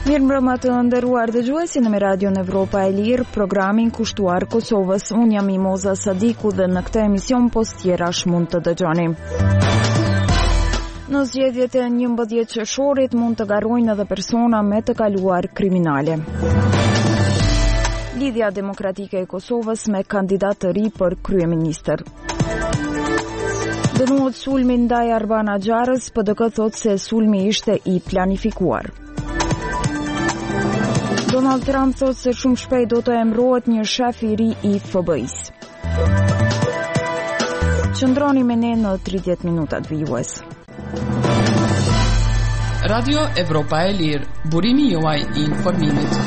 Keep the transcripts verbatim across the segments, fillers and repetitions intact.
Mirëmbrëma të nderuar dëgjuesi në Radio Evropa e Lirë, programin kushtuar Kosovës. Unë jam Mimoza Sadiku dhe në këtë emision post tjerash mund të dëgjoni. Në zgjedhjet e njëmbëdhjetë qershorit mund të garojnë edhe persona me të kaluar kriminale. Lidhja Demokratike e Kosovës me kandidat të ri për kryeministër. Dënohet sulmi ndaj Arban Axharës, P D K thotë se sulmi ishte i planifikuar. Donald Trump thotë se shumë shpejt do të emërohet një shef i ri i F B I-s. Qëndroni me ne në tridhjetë minutat vijues. Radio Evropa e Lirë, burimi juaj i informimit.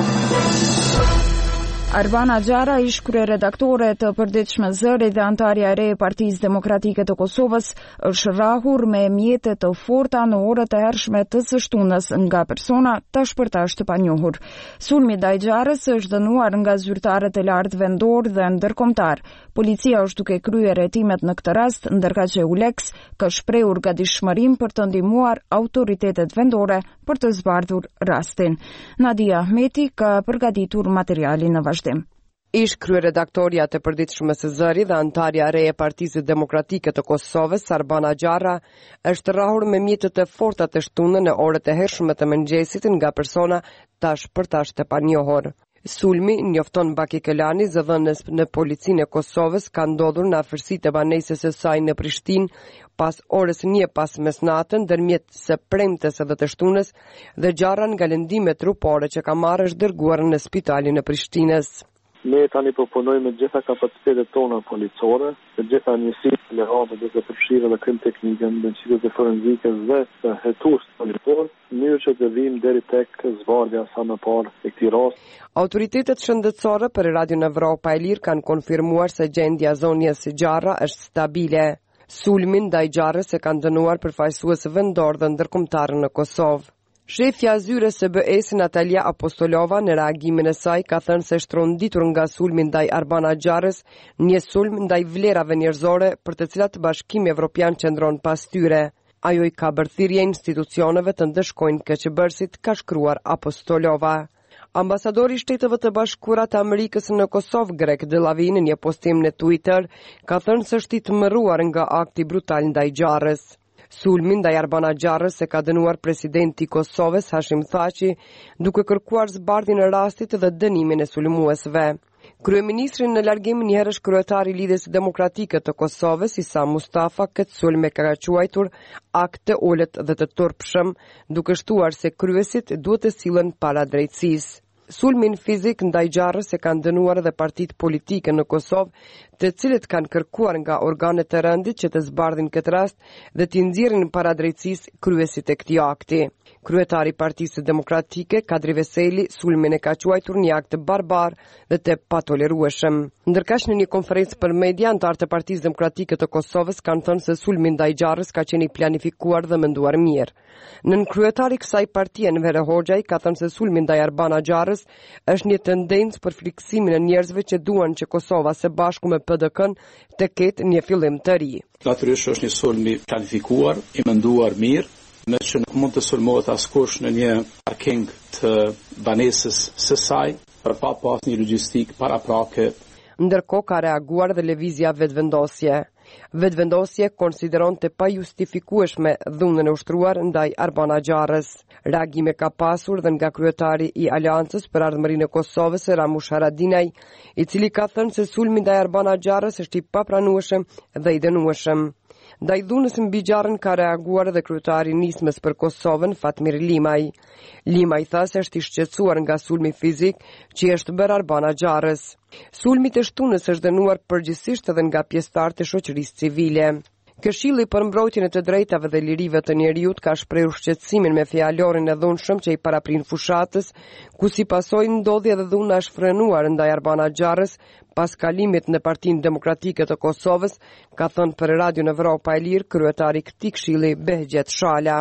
Arban Axhara, ish kryeredaktore të përditshme Zëri dhe antarja e re e Partisë Demokratike të Kosovës, është rrahur me mjete të forta në orët e hershme të së shtunës nga persona tashpërtash të panjohur. Sulmi ndaj Axharës është dënuar nga zyrtarët e lartë vendor dhe ndërkombëtar. Policia është duke kryer hetimet në këtë rast, ndërka që Eulex ka shprehur gatishmërim për të ndihmuar autoritetet vendore për të zbardhur rastin. Nadia Ahmeti ka përgatitur materialin në vazhdim. Ish kryeredaktoria të përditshme së Zëri dhe antarja e re e Partisë Demokratike të Kosovës, Arban Axhara, është rrahur me mjete të forta të shtunën në orët e hershme të mëngjesit nga persona tash për tash të panjohur. Sulmi, njofton Baki Kelani, zëdhënës në policinë e Kosovës, ka ndodhur në afërsitë e banesës së saj në Prishtinë pas orës një pas mesnatën, ndërmjet së premtes edhe të shtunës, dhe Axhara nga lëndime trupore që ka marrë është dërguar në spitalin e Prishtinës. Ne tani proponojmë me gjitha kapacitetet tona policore, me gjitha njësitë lehatë dhe të përfshirë dhe krim teknike, me njësitë e forenzike dhe të hetues politor, në mënyrë që të vim deri tek zbardhja sa më parë e këtij rasti. Autoritetet shëndetësore për Radio Evropa e Lirë kanë konfirmuar se gjendja zonjës Axhara është stabile. Sulmin ndaj Axharës e kanë dënuar përfaqësues vendor dhe ndërkombëtar në Kosovë. Shefja zyres së B E-s Natalia Apostolova në reagimin e saj ka thënë se është ronditur nga sulmi ndaj Arban Axharës, një sulm ndaj vlerave njerëzore për të cilat Bashkimi Evropian qëndron pas tyre. Ajo i ka bërthirje institucioneve të ndëshkojnë keqëbërësit, ka shkruar Apostolova. Ambasadori i Shteteve të Bashkuara të Amerikës në Kosovë, Greg Delavin, në një postim në Twitter, ka thënë se është i tmerruar nga akti brutal ndaj Axharës. Sulmin ndaj Arban Axharës e ka dënuar presidenti i Kosovës Hashim Thaçi, duke kërkuar zbardhjen e rastit dhe dënimin e sulmuesve. Kryeministri në largim njëherësh kryetari i Lidhjes Demokratike të Kosovës, Isa Mustafa, këtë sulm e ka quajtur akt të ulët dhe të turpshëm, duke shtuar se kryesit duhet të sillen para drejtësisë. Sulmin fizik ndaj Axharës e kanë dënuar edhe partitë politike në Kosovë, të cilët kanë kërkuar nga organet e rëndit që të zbardhin këtë rast dhe t'i nxjerrin para drejtësisë kryesit e këtij akti. Kryetari i Partisë Demokratike, Kadri Veseli, sulmin e ka quajtur një akt barbar dhe të patolerueshëm. Ndërkaq në një konferencë për media, anëtarët e Partisë Demokratike të Kosovës kanë thënë se sulmi ndaj Axharës ka qenë i planifikuar dhe menduar mirë. Nën kryetari i kësaj partie, Enver Hoxha, ka thënë se sulmi ndaj Arban Axharës është një tendencë për friksimin e njerëzve që duan që Kosova së bashku me P D K-n të ketë një fillim të ri. Natyrisht është një sulm i planifikuar, i menduar mirë, me që nuk mund të sulmohet askush në një parking të banesës së saj, për pa pas një logjistik paraprake. Ndërkohë ka reaguar dhe lëvizja vetëvendosje. Vetëvendosje konsideron të pa justifikueshme dhunën e ushtruar ndaj Arban Axharës. Reagime ka pasur dhe nga kryetari i Aleancës për Ardhmërinë e Kosovës, Ramush Haradinaj, i cili ka thënë se sulmi ndaj Arban Axharës është i papranueshëm dhe i dënueshëm. Ndaj dhunës mbi Axharën ka reaguar dhe kryetari i Nismës për Kosovën, Fatmir Limaj. Limaj tha se është i shqetësuar nga sulmi fizik që është bërë Arban Axharës. Sulmi të shtunës është dënuar përgjithsisht edhe nga pjesëtarët e shoqërisë civile. Këshilli për mbrojtjen e të drejtave dhe lirive të njerëzit ka shprehur shqetësimin me fjalorin e dhunshëm që i paraprin fushatës, ku si pasojë ndodhi edhe dhuna është frenuar ndaj Arban Axharës pas kalimit në Partinë Demokratike të Kosovës, ka thënë për Radio Evropa e Lirë kryetari i këtij këshilli Behgjet Shala.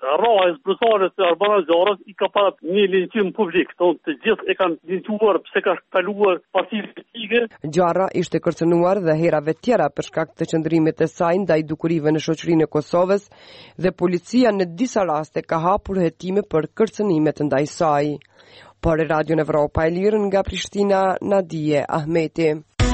rraja e zbrutaret të Arbana Zjarës i ka parat një linqim publik, tonë të gjithë e kanë linquar pse ka kaluar partia politike. Zjarra ishte kërcënuar dhe herave tjera për shkak të qëndrimit të saj ndaj dukurive në shoqërinë e Kosovës dhe policia në disa raste ka hapur hetime për kërcënimet ndaj saj. Por Radio Evropa e Lirë nga Prishtina, Nadije Ahmeti.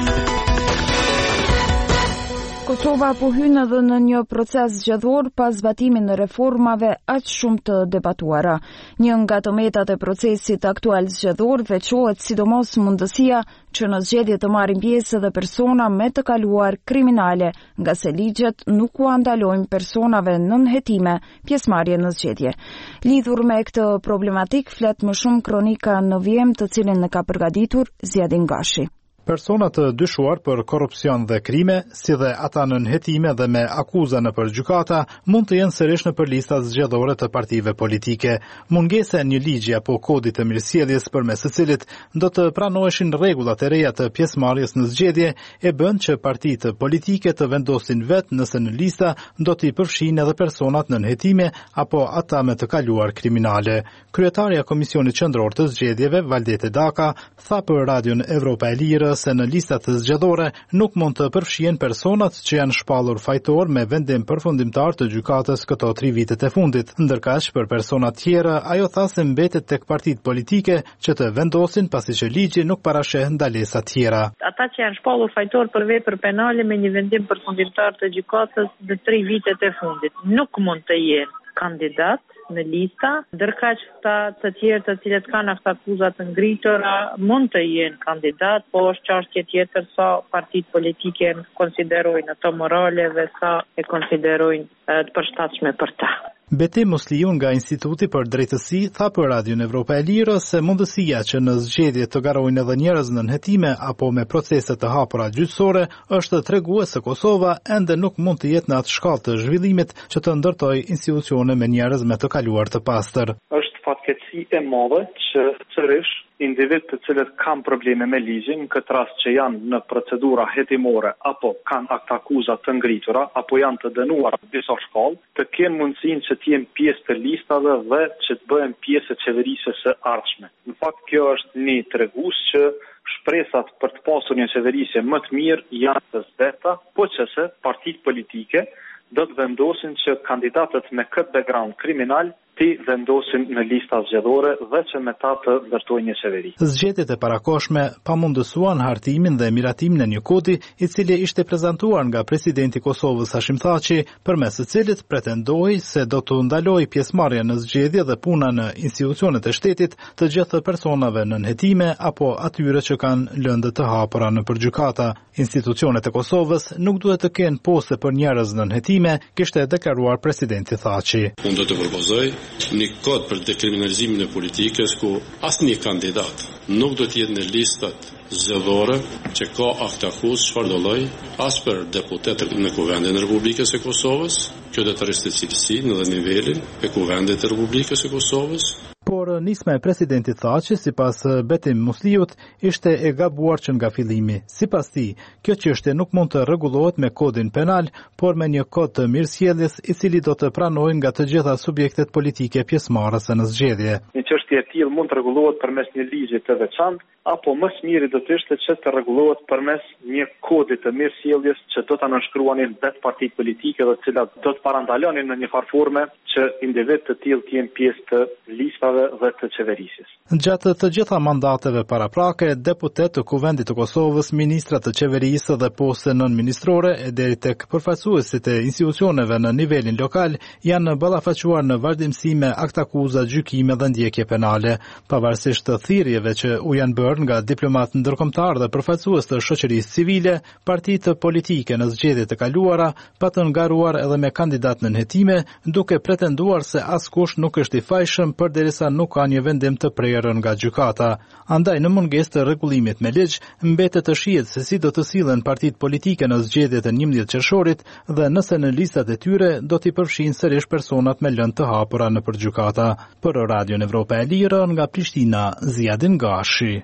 Kosova po hyn edhe në një proces zgjedhor pas zbatimin e reformave aq shumë të debatuara. Një nga tometat e procesit aktual zgjedhor veçohet sidomos mundësia që në zgjedhje të marrin pjesë edhe persona me të kaluar kriminale, nga se ligjet nuk u andalojnë personave nën hetime pjesëmarrje në zgjedhje. Lidhur me këtë problematik flet më shumë kronika në vjem të cilin e ka përgatitur Zjadin Gashi. Personat të dyshuar për korrupsion dhe krime, si dhe ata nën hetime dhe me akuza në për gjykata, mund të jenë sërish në për listat zgjedhore të partive politike. Mungesa e një ligji apo kodit të mirësjelljes përmes së cilit do të pranoheshin rregullat e reja të pjesëmarrjes në zgjedhje e bën që partitë politike të vendosin vetë nëse në lista do t'i përfshinë edhe personat nën hetime apo ata me të kaluar kriminale. Kryetaria e Komisionit Qendror të Zgjedhjeve, Valdete Daka, tha për Radion Evropa e Lirë se në listat të zgjedhore nuk mund të përfshihen personat që janë shpallur fajtor me vendim përfundimtar të gjykatës këto tri vitet e fundit. Ndërkaq për persona tjera, ajo tha se mbetet tek partitë politike që të vendosin pasi që ligji nuk parasheh ndalesa tjera. Ata që janë shpallur fajtor për vepër penale me një vendim përfundimtar të gjykatës në tri vitet e fundit nuk mund të jenë kandidat në lista, ndërkaq ta të tjerë të cilët kanë akuzat të ngritura mund të jenë kandidat, po është çështje tjetër sa partitë politike konsiderojnë ato morale dhe sa e konsiderojnë të përshtatshme për ta. Betim Musliu nga Instituti për Drejtësi tha për Radion Evropa e Lirë se mundësia që në zgjedhje të garojnë edhe njerëz nën hetime apo me procese të hapura gjyqësore është tregues se Kosova ende nuk mund të jetë në atë shkallë të zhvillimit që të ndërtojë institucione me njerëz me të kaluar të pastër. Është fatkeqësi e madhe që sërish individ të cilët kanë probleme me ligjin, në këtë rast që janë në procedura hetimore apo kanë aktakuza të ngritura apo janë të dënuar në disa shkallë, të kenë mundësinë që të jenë pjesë të listave dhe që të bëhen pjesë e qeverisë së ardhshme. Në fakt kjo është një tregues që shpresat për të pasur një qeverisje më të mirë janë të zbeta, po qëse partitë politike do të vendosin që kandidatët me këtë background kriminal ti vendosin në lista zgjedhore dhe që me ta të ndërtojnë një qeveri. Zgjedhjet e parakoshme pamundësuan hartimin dhe miratimin e një kodi i cili ishte prezantuar nga presidenti i Kosovës Hashim Thaçi, përmes së cilit pretendoi se do të ndalojë pjesëmarrja në zgjedhje dhe puna në institucionet e shtetit të gjithë personave nën hetime apo atyre që kanë lëndë të hapura në përgjykata. Institucionet e Kosovës nuk duhet të kenë poste për njerëz nën hetime, kishte deklaruar presidenti Thaçi. Unë do të propozoj një kod për dekriminalizimin e politikës ku asnjë kandidat nuk do të jetë në listat zgjedhore që ka aktakuz çfarë do lloj as për deputetët në Kuvendin e Republikës së Kosovës, kjo do të rrisë cilësinë dhe nivelin e Kuvendit të Republikës së Kosovës. Por nisma e presidentit Thaçi, sipas Betim Musliut, ishte e gabuar që nga fillimi. Sipas tij, kjo çështje nuk mund të rregullohet me kodin penal, por me një kod të mirësjelljes i cili do të pranohen nga të gjitha subjektet politike pjesëmarrëse në zgjedhje. Një çështje e tillë mund të rregullohet përmes një ligji të veçantë, apo më së miri do të ishte që të rregullohet përmes një kodi të mirësjelljes që do ta nënshkruanin vetë partitë politike dhe të cilat do të parandalonin në një farë forme që individ të tillë të jenë pjesë të listave dhe të qeverisjes. Gjatë të gjitha mandateve paraprake, deputet të Kuvendit të Kosovës, ministra të qeverisë dhe poste nënministrore e deri tek përfaqësuesit e institucioneve në nivelin lokal janë ballafaquar në vazhdimsi me aktakuza, gjykime dhe ndjekje penale, pavarësisht të thirrjeve që u janë bërë nga diplomatë ndërkombëtar dhe përfaqësues të shoqërisë civile, partitë politike në zgjedhjet e kaluara patën garuar edhe me kandidat në hetime, duke pretenduar se askush nuk është i fajshëm përderisa nuk ka një vendim të prerë nga gjykata. Andaj në mungesë të rregullimit me ligj, mbetet të shihet se si do të sillen partitë politike në zgjedhjet e njëmbëdhjetë qershorit dhe nëse në listat e tyre do t'i përfshinë sërish personat me lëndë të hapura në përgjykata. Për Radion Evropa e Lirë nga Prishtina, Zjadin Gashi.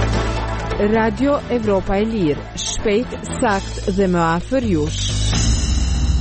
Radio Evropa e Lirë, shpejt, sakt dhe më afër jush.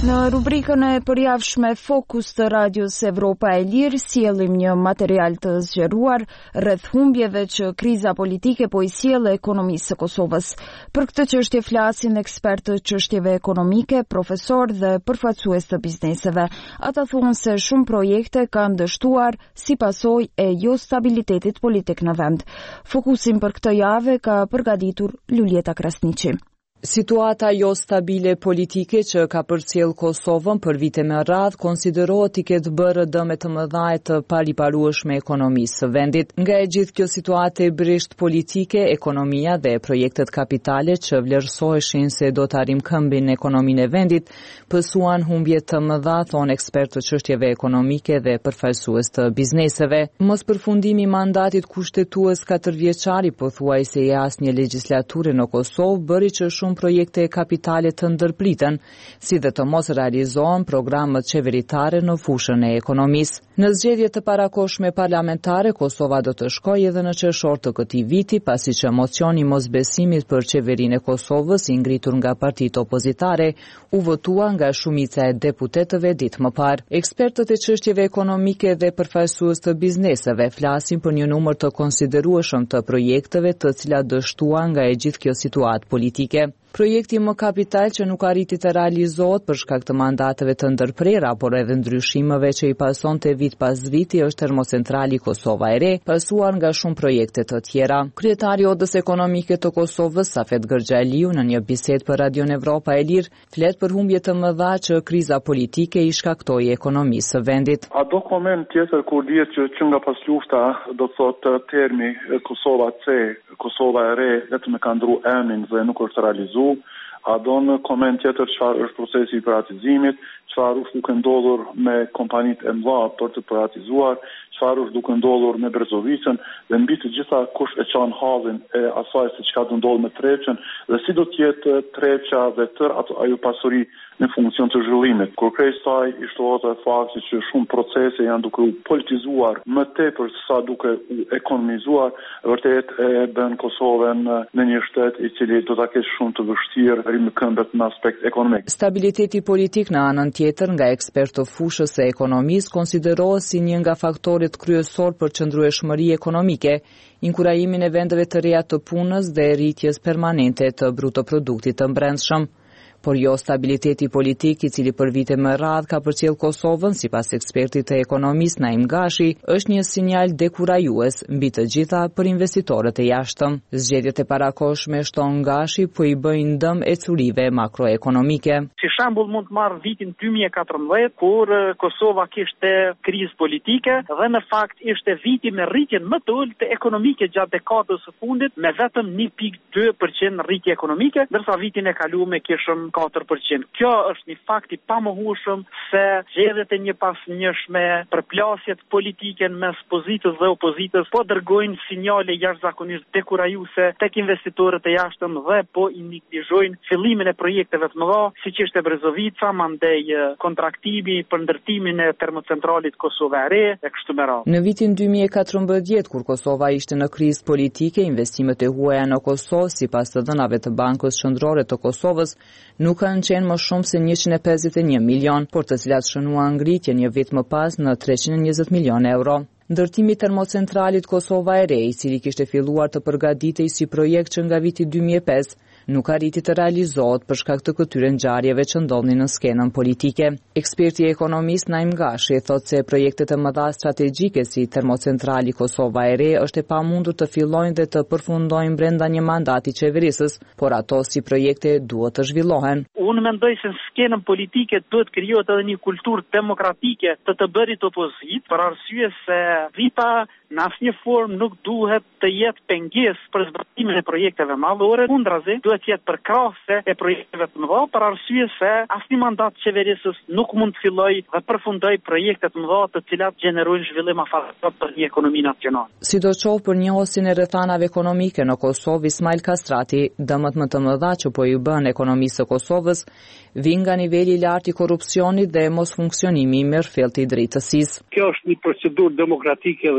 Në rubrikën e përjavshme Fokus të Radios Evropa e Lirë, sjellim një material të zgjeruar rreth humbjeve që kriza politike po i sjell ekonomisë së Kosovës. Për këtë çështje flasin ekspertë të çështjeve ekonomike, profesor dhe përfaqësues të bizneseve. Ata thonë se shumë projekte kanë dështuar si pasojë e jo stabilitetit politik në vend. Fokusin për këtë javë ka përgatitur Luljeta Krasniqi. Situata jo stabile politike që ka përcjell Kosovën për vite me radhë konsiderohet i ketë bërë dëme të mëdha të pariparueshme ekonomisë së vendit. Nga e gjithë kjo situatë e brisht politike, ekonomia dhe projektet kapitale që vlerësoheshin se do të arrim këmbin në ekonominë e vendit, pësuan humbje të mëdha, thonë ekspertë të çështjeve ekonomike dhe përfaqësues të bizneseve. Mos përfundimi i mandatit kushtetues katërvjeçar i pothuajse i asnjë legjislature në Kosovë bëri që shumë projekte kapitale të ndërpritën, si dhe të mos realizohen programet qeveritare në fushën e ekonomisë. Në zgjedhje të parakohshme parlamentare, Kosova do të shkojë edhe në qershor të këtij viti, pasi që mocioni mosbesimit për qeverinë e Kosovës, i ngritur nga partitë opozitare, u votua nga shumica e deputetëve ditë më parë. Ekspertët e çështjeve ekonomike dhe përfaqësues të bizneseve flasin për një numër të konsiderueshëm të projekteve të cilat dështuan nga e gjithë kjo situatë politike. Projekti më kapital që nuk arriti të realizohet për shkak të mandateve të ndërprera, por edhe ndryshimeve që i pasonte vit pas viti është termocentrali Kosova e Re, pasuar nga shumë projekte të tjera. Kryetari i Odës Ekonomike të Kosovës, Safet Gërxhaliu, në një bisedë për Radion Evropa e Lirë, flet për humbje të mëdha që kriza politike i shkaktoi ekonomisë së vendit. A do koment tjetër kur dihet që, që nga pas lufta do të thotë termi Kosova C, Kosova e Re, vetëm e ka ndru emrin dhe nuk është realizuar. A do në koment tjetër çfarë është procesi i privatizimit, çfarë është duke ndodhur me kompanitë e mëdha për të privatizuar, çfarë është duke ndodhur me Brezovicën dhe mbi të gjitha kush e çon hazin e asaj se çka do ndodhë me Treçën dhe si do të jetë Treça dhe tër ato ajo pasuri në funksion të zhvillimit. Kur krejt saj i shtohet e fakti që shumë procese janë duke u politizuar më tepër se sa duke u ekonomizuar, vërtet e bën Kosovën në një shtet i cili do ta ketë shumë të vështirë rrimë këmbët në aspekt ekonomik. Stabiliteti politik në anën tjetër nga ekspertë të fushës së ekonomisë konsiderohet si një nga faktorët kryesor për qëndrueshmëri ekonomike, inkurajimin e vendeve të reja të punës dhe rritjes permanente të brutoproduktit të brendshëm. Por jo stabiliteti politik i cili për vite më radh ka përcjell Kosovën, sipas ekspertit të ekonomisë Naim Gashi, është një sinjal dekurajues mbi të gjitha për investitorët e jashtëm. Zgjedhjet e parakohshme, shton Gashi, po i bëjnë dëm ecurive makroekonomike. Si shembull mund të marr vitin dy mijë e katërmbëdhjetë, kur Kosova kishte krizë politike dhe në fakt ishte viti me rritjen më të ulët ekonomike gjatë dekadës së fundit, me vetëm një pikë dy përqind rritje ekonomike, ndërsa vitin e kaluar kishëm katër përqind. Kjo është një fakt i pamohueshëm se zgjedhjet e një pasnjëshme, përplasjet politike mes pozitës dhe opozitës po dërgojnë sinjale jashtëzakonisht dekurajuese tek investitorët e jashtëm dhe po i neglizhojnë fillimin e projekteve të mëdha, siç ishte Brezovica, mandej kontraktimi për ndërtimin e termocentralit Kosova e Re e kështu me radhë. Në vitin dy mijë e katërmbëdhjetë, kur Kosova ishte në krizë politike, investimet e huaja në Kosovë, sipas të dhënave të Bankës Qendrore të Kosovës, nuk kanë qenë më shumë se njëqind e pesëdhjetë e një milion, por të cilat shënuan ngritje një vit më pas në treqind e njëzet milion euro. Ndërtimi i termocentralit Kosova e Re, i cili kishte filluar të përgatitej si projekt që nga viti dy mijë e pesë, nuk arriti të realizohet për shkak të këtyre ngjarjeve që ndodhin në skenën politike. Eksperti ekonomist Naim Gashi thotë se projektet e mëdha strategjike si termocentrali Kosova e Re është e pamundur të fillojnë dhe të përfundojnë brenda një mandati qeverisës, por ato si projekte duhet të zhvillohen. Unë mendoj se në skenën politike duhet krijohet edhe një kulturë demokratike të të bërit opozit, për arsye se vita në asnjë formë nuk duhet të jetë pengesë për zbatimin e projekteve madhore, kundrazi duhet të jetë përkrahëse e projekteve të mëdha, për arsye se asnjë mandat qeverisës nuk mund të fillojë dhe përfundojë projekte të mëdha të cilat gjenerojnë zhvillim afatgjat për një ekonomi nacionale. Sidoqoftë për njohësin e rrethanave ekonomike në Kosovë, Ismail Kastrati, dëmët më të mëdha që po i bën ekonomisë së Kosovës vijnë nga niveli i lartë i korrupsionit dhe mos funksionimi i mirëfillt i drejtësisë. Kjo është një procedurë demokratike dhe besoj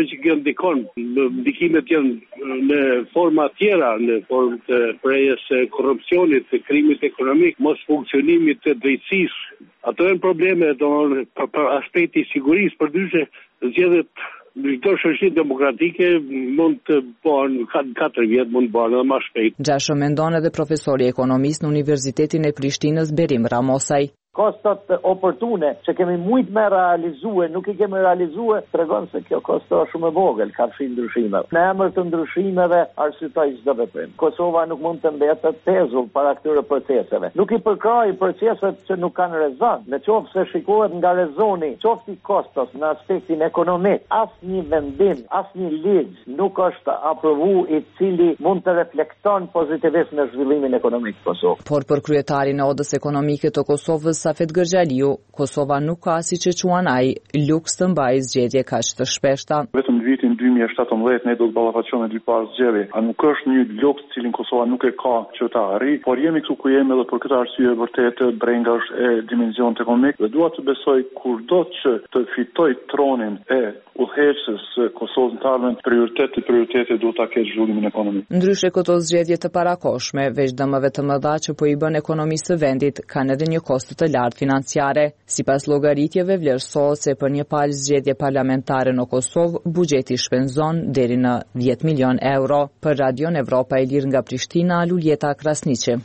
që kjo ndikon. Ndikimet janë në forma tjera, në formë të prerjes së korrupsionit, të krimit ekonomik, mos funksionimit të drejtësisë. Ato janë probleme domthonë për, për aspekti i sigurisë, përndryshe zgjedhjet në çdo shoqëri demokratike mund të bëhen katër vjet, mund të bëhen edhe më shpejt. Gjashtë mendon edhe profesori ekonomist në Universitetin e Prishtinës Berim Ramosaj. Kostot oportune që kemi mujt me realizue, nuk i kemi realizue, tregon se kjo kosto është shumë e vogël, ka fshi ndryshimeve. Në emër të ndryshimeve arsyetoj çdo veprim. Kosova nuk mund të mbetet tezull para këtyre proceseve. Nuk i përkraj proceset që nuk kanë rezon. Në qoftë se shikohet nga rezoni, qoftë i kostos në aspektin ekonomik, asnjë vendim, asnjë ligj nuk është aprovu i cili mund të reflekton pozitivisht në zhvillimin ekonomik të Kosovës. Por për kryetarin e Odës Ekonomike të Kosovës Safet Gërgjaliu, Kosova nuk ka si që quan ai luks të mbajë zgjedhje kaq të shpeshta. Vetëm në vitin dy mijë e shtatëmbëdhjetë ne do të ballafaqohemi dy parë zgjedhje. A nuk është një luks cilin Kosova nuk e ka që ta arrijë, por jemi këtu ku jemi edhe për këtë arsye vërtet brenga është e dimensionit ekonomik dhe dua të besoj kurdo që të fitoj tronin e udhëheqësës Kosovës në ardhmen, prioriteti prioriteti duhet ta ketë zhvillimin ekonomik. Ndryshe këto zgjedhje të parakoshme, veç dëmeve të mëdha që po i bën ekonomisë së vendit, kanë edhe një kosto të lartë financiare. Sipas llogaritjeve vlerësohet se për një palë zgjedhje parlamentare në Kosovë, buxheti shpenzon deri në dhjetë milion euro. Për Radion Evropa e Lirë nga Prishtina, Luljeta Krasniqi.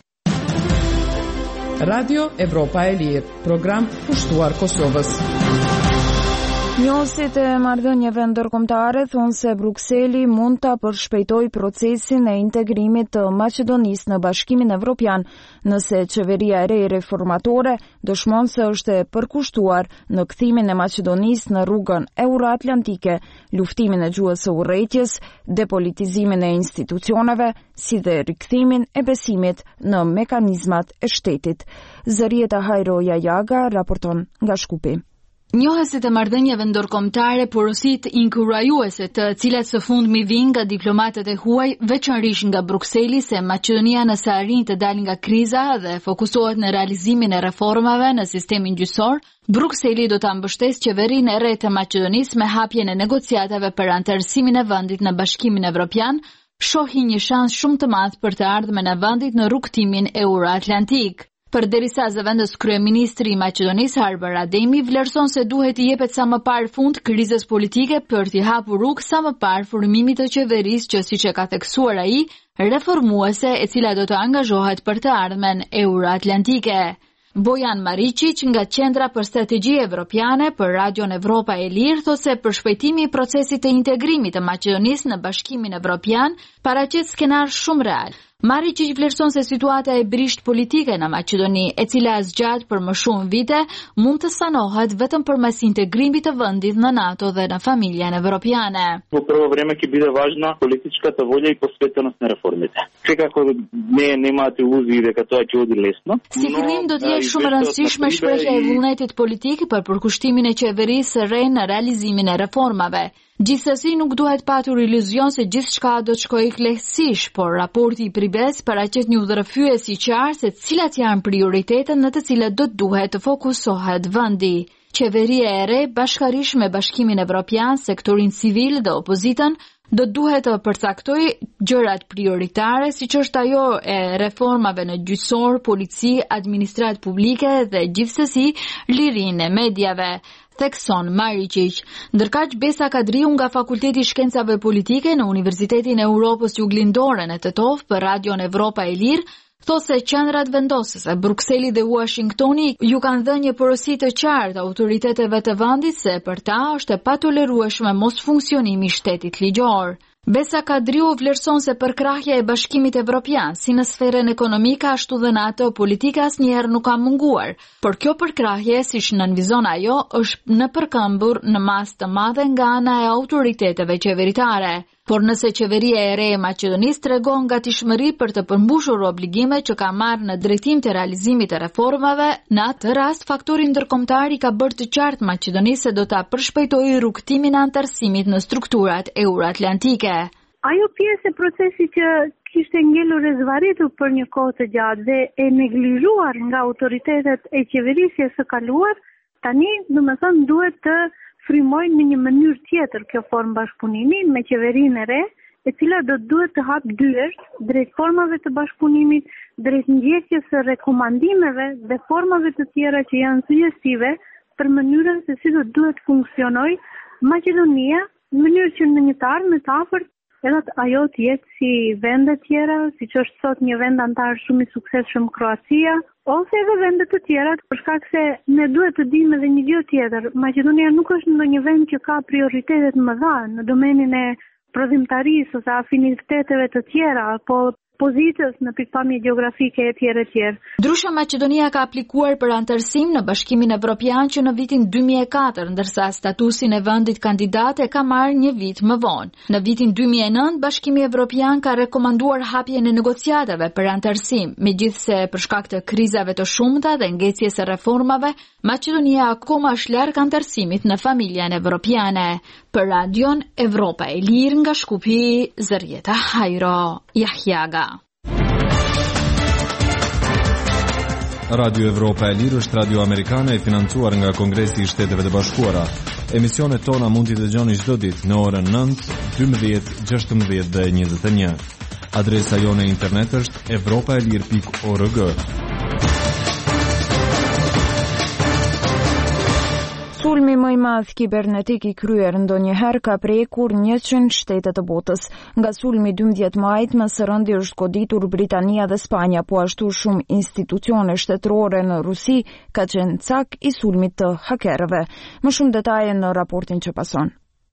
Radio Evropa e Lirë, program pushtuar Kosovës. Njohësit e marrëdhënieve ndërkombëtare thonë se Brukseli mund ta përshpejtojë procesin e integrimit të Maqedonisë në Bashkimin Evropian, nëse qeveria e re reformatore dëshmon se është e përkushtuar në kthimin e Maqedonisë në rrugën euroatlantike, luftimin e gjuhës së urrëties, depolitizimin e institucioneve, si dhe rikthimin e besimit në mekanizmat e shtetit. Zërieta Hajroja Jaga raporton nga Shkupi. Njohësit e marrëdhënieve ndërkombëtare porosit inkurajuese të cilat së fundmi vijnë nga diplomatët e huaj, veçanërisht nga Brukseli, se Maqedonia nëse arrin të dalë nga kriza dhe fokusohet në realizimin e reformave në sistemin gjyqësor, Brukseli do ta mbështesë qeverinë e re të Maqedonisë me hapjen e negociatave për anëtarësimin e vendit në Bashkimin Evropian, shohin një shans shumë të madh për të ardhmen e vendit në rrugtimin euroatlantik. Përderisa zëvendës kryeministri i Maqedonisë Harbër Ademi vlerëson se duhet i jepet sa më parë fund krizës politike për t'i hapur rrugë sa më parë formimit të qeverisë që siç e ka theksuar ai, reformuese e cila do të angazhohet për të ardhmen euroatlantike. Bojan Maričić nga Qendra për Strategji Evropiane për Radion Evropa e Lirë thotë se përshpejtimi i procesit të integrimit të Maqedonisë në Bashkimin Evropian paraqet skenar shumë real. Maričić vlerëson se situata e brisht politike në Maqedoni, e cila zgjat për më shumë vite, mund të sanohet vetëm përmes integrimit të vendit në NATO dhe në familjen evropiane. Во прво време ќе биде важна политичката волја и посветеност на реформите. Секако не немате илузии дека тоа ќе оди лесно. Si fillim do të jetë shumë e rëndësishme shprehja e vullnetit politik për përkushtimin e qeverisë së re në realizimin e reformave. Gjithsesi nuk duhet patur iluzion se gjithçka do të shkojë lehtësisht, por raporti i Pribes paraqet një udhërrëfyes i qartë se cilat janë prioritetet në të cilat do të duhet të fokusohet vendi. Qeveria e re, bashkërisht me Bashkimin Evropian, sektorin civil dhe opozitën, do të duhet të përcaktojë gjërat prioritare, siç është ajo e reformave në gjyqësor, polici, administratë publike dhe gjithsesi lirinë e mediave. Thekson Maričić. Ndërkaq Besa Kadriu nga Fakulteti i Shkencave Politike në Universitetin e Europës Juglindore në Tetov për Radion Evropa e Lirë, thotë se qendrat vendosëse Brukseli dhe Washingtoni ju kanë dhënë një porosi të qartë autoriteteve të vendit se për ta është e patolerueshme mos funksionimi i shtetit ligjor. Besa Kadriu vlerëson se përkrahja e Bashkimit Evropian, si në sferën ekonomike ashtu dhe në ato politike asnjëherë nuk ka munguar, por kjo përkrahje, siç nënvizon ajo, është në përkëmbur në masë të madhe nga ana e autoriteteve qeveritare. Por nëse qeveria e re e Maqedonisë tregon gatishmëri për të përmbushur obligimet që ka marrë në drejtim të realizimit të reformave, në atë rast faktori ndërkombëtar i ka bërë të qartë Maqedonisë se do ta përshpejtojë rrugtimin e anëtarësimit në strukturat euroatlantike. Ajo pjesë e procesit që kishte ngelur e zvaritur për një kohë të gjatë dhe e neglizhuar nga autoritetet e qeverisjes së kaluar, tani, domethënë, duhet të frymojnë në një mënyrë tjetër kjo formë bashkëpunimi me qeverinë e re, e cila do duhet të hapë dyert drejt formave të bashkëpunimit, drejt ndjekjes së rekomandimeve dhe formave të tjera që janë sugjestive për mënyrën se si do duhet funksionojë Maqedonia, në mënyrë që në një të ardhmen të afërt edhe ajo të jetë si vende tjera, siç është sot një vend antar shumë i suksesshëm Kroacia, ose edhe vende të tjera, për shkak se ne duhet të dimë edhe një gjë tjetër. Maqedonia nuk është ndonjë vend që ka prioritete të mëdha në domenin e prodhimtarisë ose afiniteteve të tjera, apo pozitës në pikpamje gjeografike e tjera e tjera. Ndryshe Maqedonia ka aplikuar për anëtarësim në Bashkimin Evropian që në vitin dy mijë e katër, ndërsa statusin e vendit kandidat e ka marrë një vit më vonë. Në vitin dy mijë e nëntë, Bashkimi Evropian ka rekomanduar hapjen e negociatave për anëtarësim, megjithse për shkak të krizave të shumta dhe ngecjes së reformave, Maqedonia akoma është larg anëtarësimit në familjen evropiane. Për Radion Evropa e Lirë nga Shkupi, Zërjeta Hajro, Jahjaga. Radio Evropa e Lirë është radio amerikane e financuar nga Kongresi i Shteteve të Bashkuara. Emisionet tona mund t'i dëgjoni çdo ditë në orën nëntë, dymbëdhjetë, gjashtëmbëdhjetë dhe njëzet e një. Adresa jone e internet është evropaelir pikë org. Sulmi më i madh kibernetik i kryer ndonjëherë ka prekur njëqind shtete të botës. Nga sulmi dymbëdhjetë majit më së rëndi është goditur Britania dhe Spanja, po ashtu shumë institucione shtetërore në Rusi ka qenë cak i sulmit të hakerëve. Më shumë detaje në raportin që pason.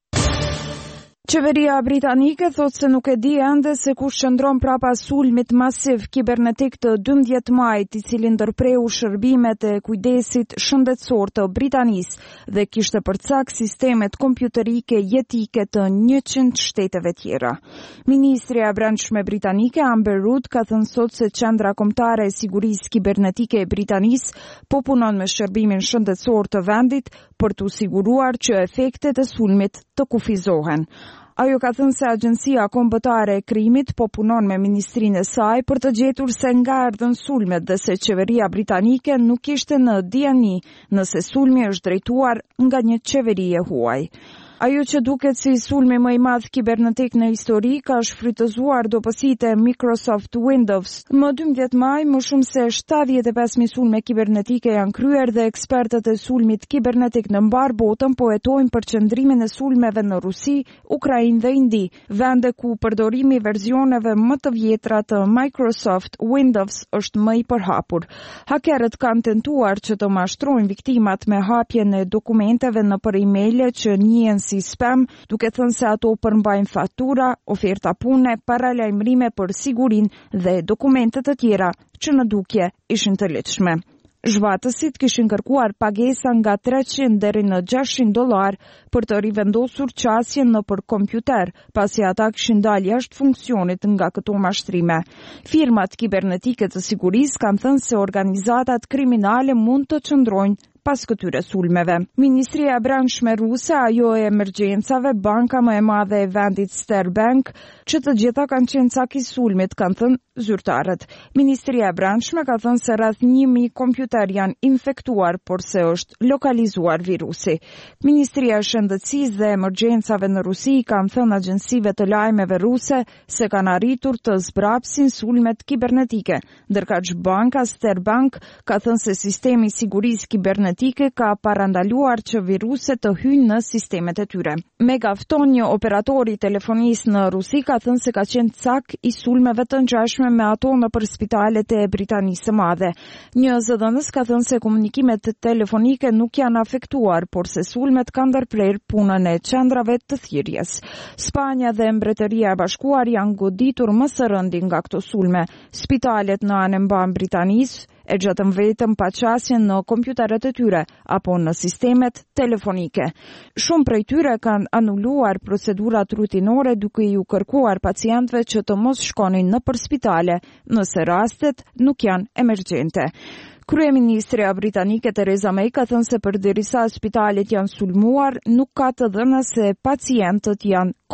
Qeveria britanike thot se nuk e di ende se kush qëndron prapa sulmit masiv kibernetik të dymbëdhjetë majit, i cili ndërpreu shërbimet e kujdesit shëndetësor të Britanisë dhe kishte përcak sistemet kompjuterike jetike të njëqind shteteve tjera. Ministrja e Brendshme britanike Amber Rudd ka thënë sot se Qendra Kombëtare e Sigurisë Kibernetike e Britanisë po punon me shërbimin shëndetësor të vendit për të siguruar që efektet e sulmit të kufizohen. Ajo ka thënë se Agjencia Kombëtare e Krimit po punon me ministrinë e saj për të gjetur se nga erdhën sulmet dhe se qeveria britanike nuk ishte në dieni nëse sulmi është drejtuar nga një qeveri e huaj. Ajo që duket si sulmi më i madh kibernetik në histori ka shfrytëzuar dobësitë e Microsoft Windows. Më dymbëdhjetë maj, më shumë se shtatëdhjetë e pesë mijë sulme kibernetike janë kryer dhe ekspertët e sulmit kibernetik në mbar botën po hetojnë për qëndrimin e sulmeve në Rusi, Ukrainë dhe Indi, vende ku përdorimi i versioneve më të vjetra të Microsoft Windows është më i përhapur. Hakerët kanë tentuar që të mashtrojnë viktimat me hapjen e dokumenteve nëpër emailë që njihen si spam, duke thënë se ato përmbajnë fatura, oferta pune, paralajmërime për sigurinë dhe dokumente të tjera që në dukje ishin të lehtëshme. Zhvatësit kishin kërkuar pagesa nga treqind deri në gjashtëqind dollar për të rivendosur qasjen nëpër kompjuter, pasi ata kishin dalë jashtë funksionit nga këto mashtrime. Firmat kibernetike të sigurisë kanë thënë se organizatat kriminale mund të qëndrojnë pas këtyre sulmeve. Ministria e Brendshme ruse, ajo e emergjencave, banka më e madhe e vendit Sberbank, që të gjitha kanë qenë cak i sulmit, kanë thënë zyrtarët. Ministria e Brendshme ka thënë se rreth një mijë kompjuter janë infektuar, por se është lokalizuar virusi. Ministria e Shëndetësisë dhe Emergjencave në Rusi kanë thënë agjensive të lajmeve ruse se kanë arritur të zbrapsin sulmet kibernetike, ndërkaq banka Sberbank ka thënë se sistemi i sigurisë kibernetike ka parandaluar që viruset të hyjnë në sistemet e tyre. Megafton, një operator i telefonisë në Rusi, ka thënë se ka qenë cak i sulmeve të ngjashme me ato nëpër spitalet e Britanisë së Madhe. Një zë dë ën-s ka thënë se komunikimet telefonike nuk janë afektuar, por se sulmet kanë ndërprer punën e qendrave të thirrjes. Spanja dhe Mbretëria e Bashkuar janë goditur më së rëndi nga këto sulme. Spitalet në anë mban Britanisë e gjatën vetëm pa qasjen në kompjuteret e tyre apo në sistemet telefonike. Shumë prej tyre kanë anuluar procedurat rutinore duke ju kërkuar pacientëve që të mos shkonin nëpër spitale nëse rastet nuk janë emergjente. Kryeministrja britanike Theresa May ka thënë se përderisa spitalet janë sulmuar, nuk ka të dhëna se pacientët janë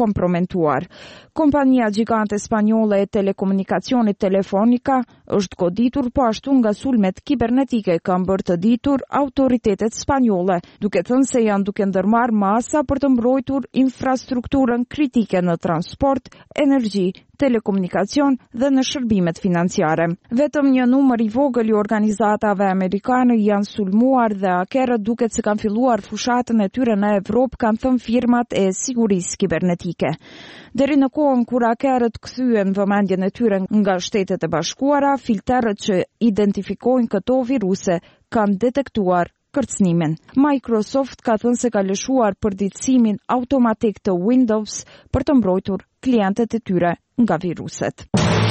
kompromentuar. Kompania gjigante spanjolle e telekomunikacionit Telefonica është goditur po ashtu nga sulmet kibernetike, kanë bërë të ditur autoritetet spanjolle, duke thënë se janë duke ndërmarrë masa për të mbrojtur infrastrukturën kritike në transport, energji, telekomunikacion dhe në shërbimet financiare. Vetëm një numër i vogël i organizatave amerikane janë sulmuar dhe hakerët duket se kanë filluar fushatën e tyre në Evropë, kanë thënë firmat e sigurisë kibernetike. Deri në kohën kur hakerët kthyen vëmendjen e tyre nga Shtetet e Bashkuara, filterët që identifikojnë këto viruse kanë detektuar kërcënimin. Microsoft ka thënë se ka lëshuar përditësimin automatik të Windows për të mbrojtur klientët e tyre nga viruset.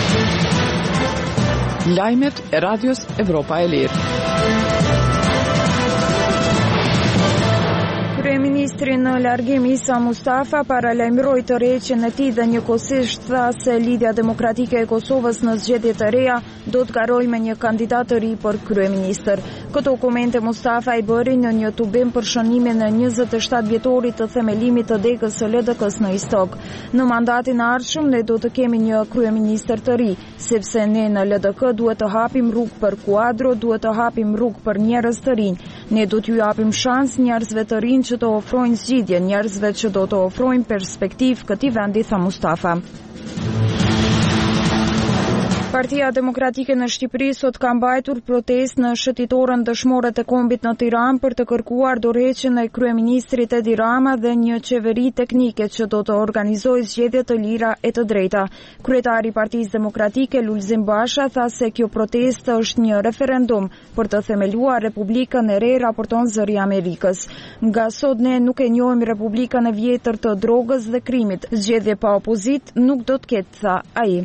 Lajmet e Radios Evropa e Lirë. Kryeministri në largim Isa Mustafa paralajmëroi tërheqjen e tij dhe njëkohësisht tha se Lidhja Demokratike e Kosovës në zgjedhjet të reja do të garojë me një kandidat të ri për kryeministër. Këto komente Mustafa i bëri në një tubim për shënimin e njëzet e shtatë vjetorit të themelimit të degës së L D K-s në Istok. Në mandatin e ardhshëm ne do të kemi një kryeministër të ri, sepse ne në L D K duhet të hapim rrugë për kuadro, duhet të hapim rrugë për njerëz të rinj. Ne do t'ju japim shans njerëzve të rinj që të ofrojnë zgjidhje, njerëzve që do të ofrojnë perspektivë këtij vendi, tha Mustafa. Partia Demokratike në Shqipëri sot ka mbajtur protestë në shëtitorën dëshmore të Kombit në Tiranë për të kërkuar dorëheqjen e kryeministrit Edi Rama dhe një qeveri teknike që do të organizojë zgjedhje të lira e të drejta. Kryetari i Partisë Demokratike Lulzim Basha tha se kjo protestë është një referendum për të themeluar Republikën e re, raporton Zëri i Amerikës. Nga sot ne nuk e njohim Republikën e vjetër të drogës dhe krimit. Zgjedhje pa opozit nuk do të ketë, tha ai.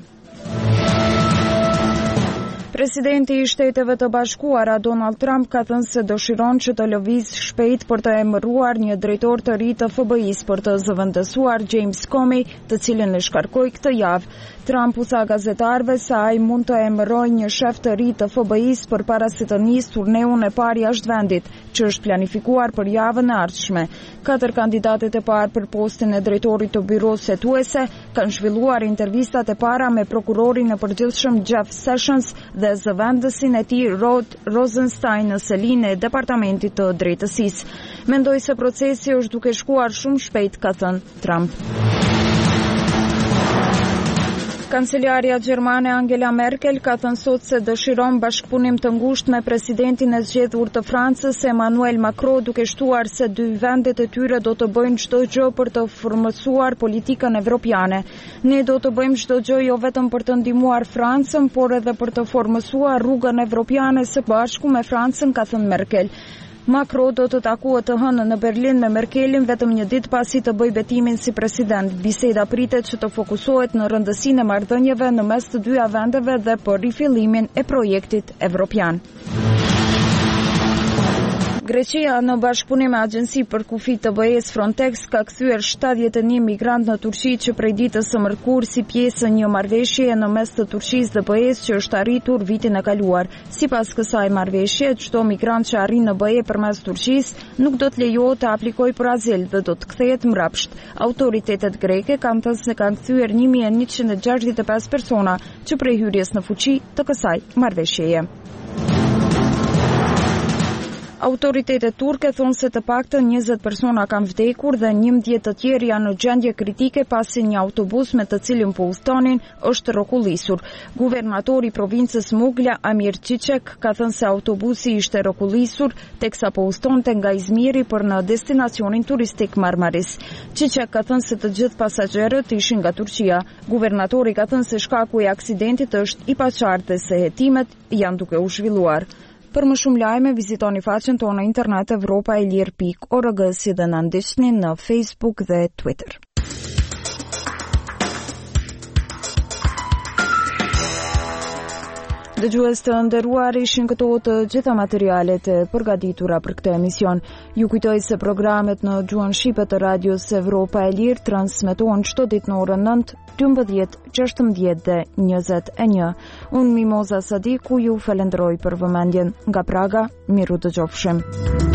Presidenti i Shteteve të Bashkuara Donald Trump ka thënë se dëshiron që të lëvizë shpejt për të emëruar një drejtor të ri të F B I-s për të zëvendësuar James Comey, të cilën e shkarkoi këtë javë. Trump u tha gazetarëve se ai mund të emërojë një shef të ri të F B I-s përpara se të nisë turneun e parë jashtë vendit, që është planifikuar për javën e ardhshme. Katër kandidatet e parë për postin e drejtorit të byros hetuese kanë zhvilluar intervistat e para me prokurorin e përgjithshëm Jeff Sessions dhe zëvendësin e tij Rod Rosenstein në selinë e Departamentit të Drejtësisë. Mendoj se procesi është duke shkuar shumë shpejt, ka thënë Trump. Kancelarja gjermane Angela Merkel ka thënë sot se dëshiron bashkëpunim të ngushtë me presidentin e zgjedhur të Francës Emmanuel Macron, duke shtuar se dy vendet e tyre do të bëjnë çdo gjë për të formësuar politikën evropiane. Ne do të bëjmë çdo gjë jo vetëm për të ndihmuar Francën, por edhe për të formësuar rrugën evropiane së bashku me Francën, ka thënë Merkel. Macron do të takohet të hënë në Berlin me Merkelin vetëm një ditë pasi të bëjë betimin si president. Biseda pritet që të fokusohet në rëndësinë e marrëdhënieve në mes të dyja vendeve dhe për rifillimin e projektit evropian. Greqia në bashkëpunim me Agjenci për Kufi të B E-s Frontex ka kthyer shtatëdhjetë e një migrant në Turqi që prej ditës së mërkurë si pjesë e një marrëveshjeje në mes të Turqisë dhe B E-s që është arritur vitin e kaluar. Sipas kësaj marrëveshje, çdo migrant që arrin në B E përmes Turqisë nuk do të lejohet të aplikojë për azil dhe do të kthehet mbrapsht. Autoritetet greke kanë thënë se kanë kthyer një mijë e njëqind e gjashtëdhjetë e pesë persona që prej hyrjes në fuqi të kësaj marrëveshjeje. Autoritetet turke thonë se të paktën njëzet persona kanë vdekur dhe njëmbëdhjetë të tjerë janë në gjendje kritike pasi një autobus me të cilin po udhtonin është rrokullisur. Guvernatori i provincës Mugla, Amir Çiçek, ka thënë se autobusi ishte rrokullisur teksa po udhtonte nga Izmiri për në destinacionin turistik Marmaris. Çiçek ka thënë se të gjithë pasagerët ishin nga Turqia. Guvernatori ka thënë se shkaku i aksidentit është i paqartë dhe se hetimet janë duke u zhvilluar. Për më shumë lajme, vizitoni faqen tonë internet evropa e lirë pikë org si dhe në ndiqni në Facebook dhe Twitter. Dëgjues të nderuar, ishin këto të gjitha materialet e përgatitura për këtë emision. Ju kujtoj se programet në gjuhën shqipe të Radios Evropa e Lirë transmetohen çdo ditë në orën nëntë, dymbëdhjetë, gjashtëmbëdhjetë dhe njëzet e një. Unë Mimoza Sadiku ju falenderoj për vëmendjen. Nga Praga, miru dëgjofshim.